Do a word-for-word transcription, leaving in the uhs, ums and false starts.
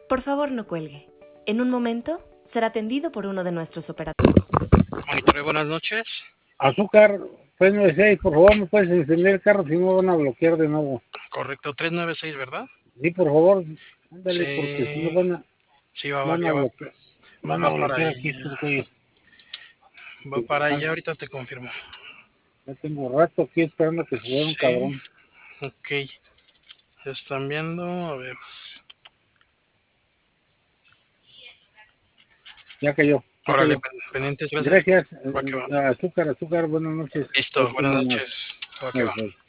Por favor, no cuelgue. En un momento será atendido por uno de nuestros operadores. Monitoreo, buenas noches. Azúcar, tres nueve seis, por favor, ¿me puedes encender el carro si no me van a bloquear de nuevo? Correcto, tres nueve seis, ¿verdad? Sí, por favor, ándale, Sí. porque si no van a, Sí, va, van va, a va, bloquear, van va a para bloquear aquí allá. estos güeyes. Va para allá, ahorita te confirmo. Ya tengo rato aquí esperando que se vea un Sí, cabrón. ok. Están viendo, a ver. Ya cayó, ya Órale, cayó. pendientes, gracias. Gracias, Va que va. eh, azúcar, azúcar, buenas noches. Listo, buenas Buenas noches. Va que Bye, va. bye.